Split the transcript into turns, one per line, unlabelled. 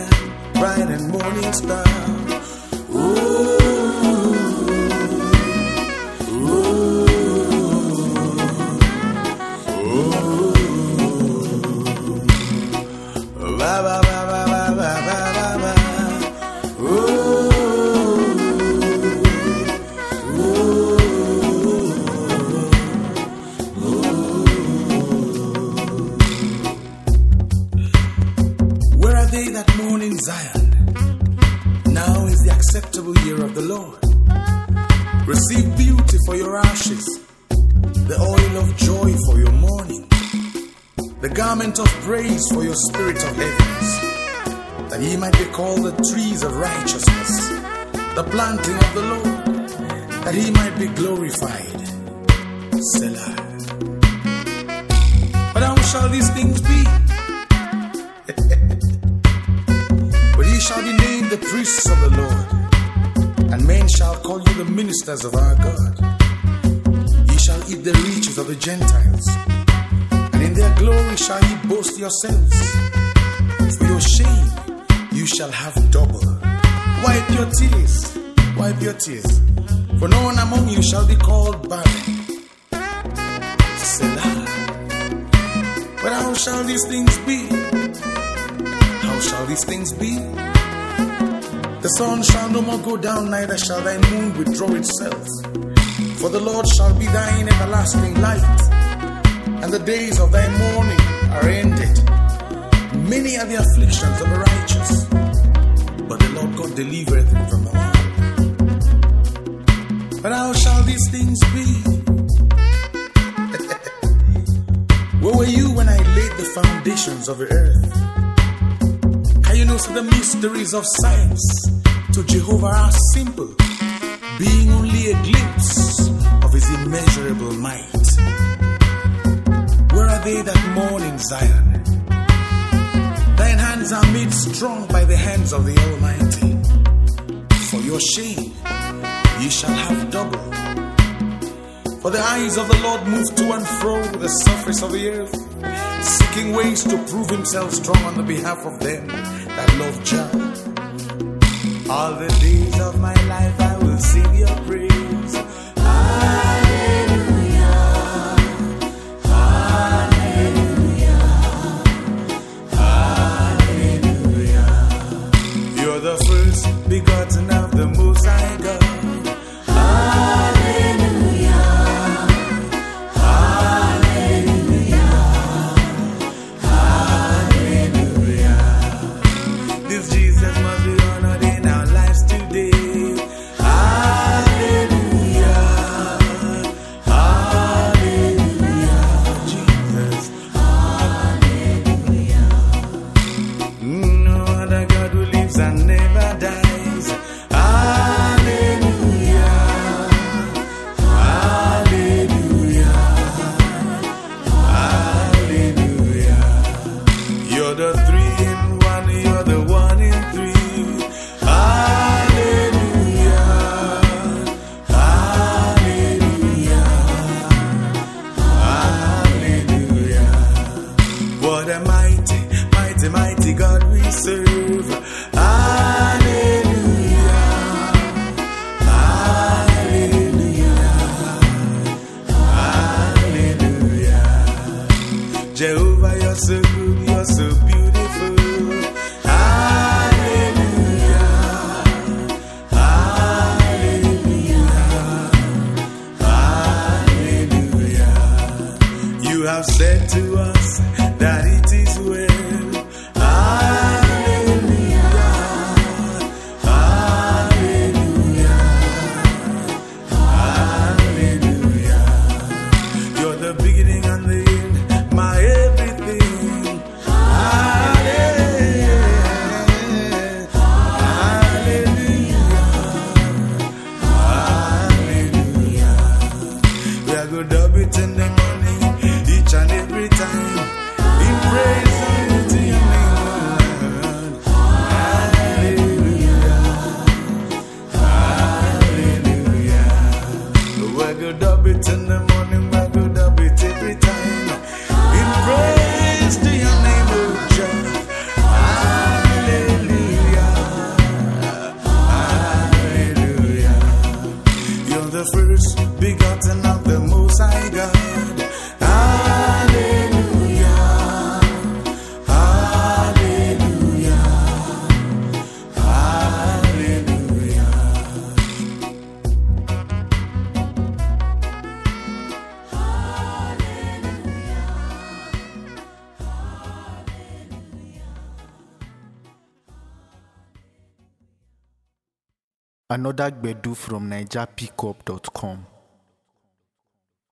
Zion, bright and morning star. Ooh, ooh, ooh. Ba ba ba ba ba ba ba ba. Ooh, ooh, ooh. Where are they that mourn in Zion? Now is the acceptable year of the Lord. Receive beauty for your ashes, the oil of joy for your mourning, the garment of praise for your spirit of heaviness, that ye might be called the trees of righteousness, the planting of the Lord, that he might be glorified. Selah. But how shall these things be? But ye shall be named the priests of the Lord, and men shall call you the ministers of our God. Ye shall eat the riches of the Gentiles, and in their glory shall ye boast yourselves. For your shame you shall have double. Wipe your tears, wipe your tears, for no one among you shall be called barren. Selah. But how shall these things be? How shall these things be? The sun shall no more go down, neither shall thy moon withdraw itself. For the Lord shall be thine everlasting light, and the days of thy mourning are ended. Many are the afflictions of the righteous, but the Lord God delivereth him from them all. But how shall these things be? Where were you when I laid the foundations of the earth? Can you know the mysteries of science? To Jehovah are simple, being only a glimpse of his immeasurable might. Where are they that mourn in Zion? Thine hands are made strong by the hands of the Almighty. For your shame ye shall have double. For the eyes of the Lord move to and fro the surface of the earth, seeking ways to prove himself strong on the behalf of them that love Jah. All the days of my life I will sing your praise. Hallelujah, hallelujah, hallelujah. You're the first begotten of the Most High God. Mighty God we serve. Hallelujah, hallelujah, hallelujah. Jehovah, you're so good, you're so beautiful. Hallelujah, hallelujah, hallelujah. You have said to us that it is well. In the morning, each and every time.
Another Gbedu from NigerPickup.com.